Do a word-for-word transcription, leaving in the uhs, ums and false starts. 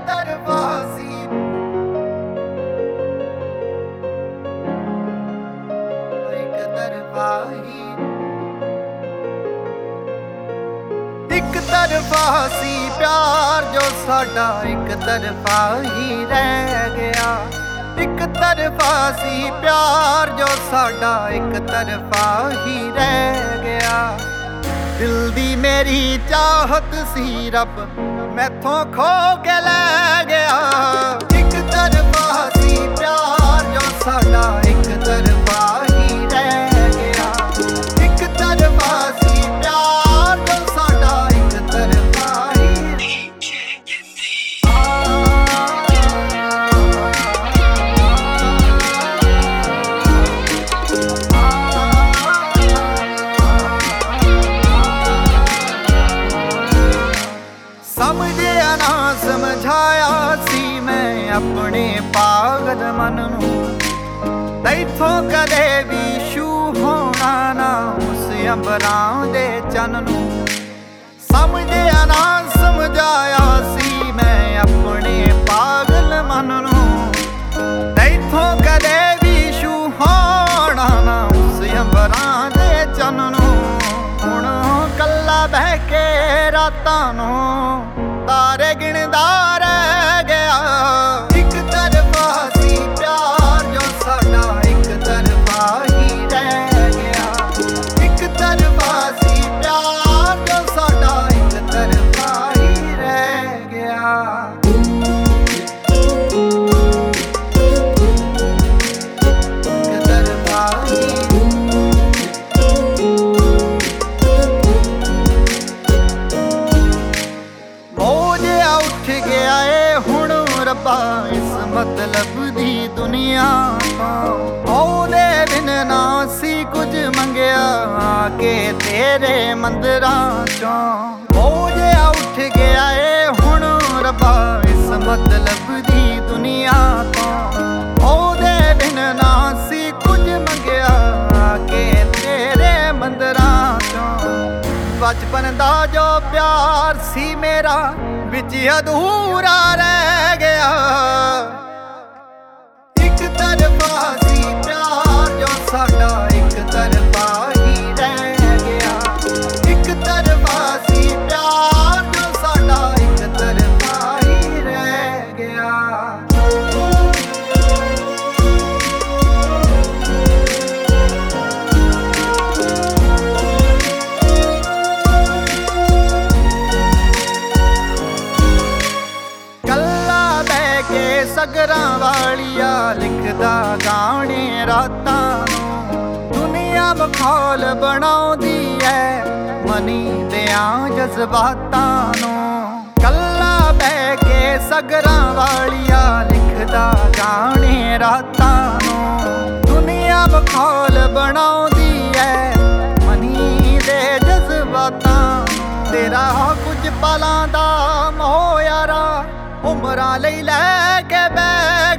ਤਰਫਾ ਸੀ ਇੱਕ ਤਰਫਾ ਹੀ ਇੱਕ ਤਰਫਾ ਸੀ ਪਿਆਰ ਜੋ ਸਾਡਾ ਇੱਕ ਤਰਫਾ ਹੀ ਰਹਿ ਗਿਆ ਇੱਕ ਤਰਫਾ ਸੀ ਪਿਆਰ ਜੋ ਸਾਡਾ ਇੱਕ ਤਰਫਾ ਹੀ ਰਹਿ ਗਿਆ ਦਿਲ ਦੀ ਮੇਰੀ ਚਾਹਤ ਸੀ ਰੱਬ ਮੈਥੋਂ ਖੋ ਕੇ ਲੈ ਗਿਆ ਇੱਕ ਤਰਫਾ ਸੀ ਪਿਆਰ ਜੋ ਸਾਡਾ ਇੱਕ ਤਰਫਾ ਹੀ ਰਹਿ ਗਿਆ ਇੱਕ ਤਰਫਾ ਸੀ ਪਿਆਰ ਜੋ ਸਾਡਾ ਇੱਕ ਤਰਫਾ ਹੀ ਸਮਝਿਆ ਨਾ ਸਮਝਾਇਆ ਸੀ ਮੈਂ ਆਪਣੇ ਪਾਗਲ ਮਨ ਨੂੰ ਤੈਥੋਂ ਕਦੇ ਵੀ ਛੂ ਹੋਣਾ ਨਾ ਉਸ ਅੰਬਰਾਂ ਦੇ ਚੰਨ ਨੂੰ ਸਮਝਿਆ ਨਾ ਸਮਝਾਇਆ ਸੀ ਮੈਂ ਆਪਣੇ ਪਾਗਲ ਮਨ ਨੂੰ ਤੈਥੋਂ ਕਦੇ ਵੀ ਛੂ ਹੋਣਾ ਨਾ ਉਸ ਅੰਬਰਾਂ ਦੇ ਚੰਨ ਨੂੰ ਹੁਣ ਕੱਲਾ ਬਹਿ ਕੇ ਰਾਤਾਂ ਨੂੰ ਤਾਰੇ ਗਿਣਦਾ ਰਹਿ ਗਿਆ ਇੱਕ ਤਰਫਾ ਸੀ ਪਿਆਰ ਜੋ ਸਾਡਾ ਇੱਕ ਤਰਫਾ ਹੀ ਰਹਿ ਗਿਆ ਇੱਕ ਤਰਫਾ ਸੀ ਪਿਆਰ ਜੋ ਸਾਡਾ ਇੱਕ ਤਰਫਾ ਹੀ ਰਹਿ ਗਿਆ ਇੱਕ ਤਰਫਾ ਹੀ ਰੱਬਾ ਇਸ ਮਤਲਬ ਦੀ ਦੁਨੀਆ ਉਹਦੇ ਬਿਨ ਨਾ ਸੀ ਕੁਝ ਮੰਗਿਆ ਆ ਕੇ ਤੇਰੇ ਮੰਦਰਾਂ ਚੋਂ ਉਹ ਜਿਹਾ ਉੱਠ ਗਿਆ ਏ ਹੁਣ ਰੱਬਾ ਇਸ ਮਤਲਬ ਦੀ ਦੁਨੀਆ ਤੋਂ ਉਹਦੇ ਬਿਨ ਨਾ ਸੀ ਕੁਝ ਮੰਗਿਆ ਆ ਕੇ ਤੇਰੇ ਮੰਦਰਾਂ ਚੋਂ ਬਚਪਨ ਦਾ ਜੋ ਪਿਆਰ ਸੀ ਮੇਰਾ ਵਿੱਚ ਅਧੂਰਾ ਰਹਿ ਗਿਆ ਇੱਕ ਤਰਫਾ ਸੀ ਪਿਆਰ ਜੋ ਸਾਡਾ ਇੱਕ ਤਰਫਾ ਹੀ ਰਹਿ ਗਿਆ ਇੱਕ ਤਰਫਾ ਸੀ ਪਿਆਰ ਜੋ ਸਾਡਾ ਇੱਕ ਤਰਫਾ ਹੀ ਰਹਿ ਗਿਆ ਸਗਰਾਂ ਵਾਲੀਆ ਲਿਖਦਾ ਗਾਣੇ ਰਾਤਾਂ ਨੂੰ ਦੁਨੀਆ ਮਖੌਲ ਬਣਾਉਂਦੀ ਐ ਮਨੀ ਦਿਆਂ ਜਜ਼ਬਾਤਾਂ ਨੂੰ ਕੱਲਾ ਬਹਿ ਕੇ ਸਗਰਾਂ ਵਾਲੀਆ ਲਿਖਦਾ ਗਾਣੇ ਰਾਤਾਂ ਨੂੰ ਦੁਨੀਆ ਮਖੌਲ ਬਣਾਉਂਦੀ ਐ ਮਨੀ ਦੇ ਜਜ਼ਬਾਤਾਂ ਤੇਰਾ ਕੁਝ ਪਲਾਂ ਦਾ ਮੋਹ ਯਾਰਾ ਉਮਰਾਂ ਲਈ ਲੈ ਕੇ ਬਹਿ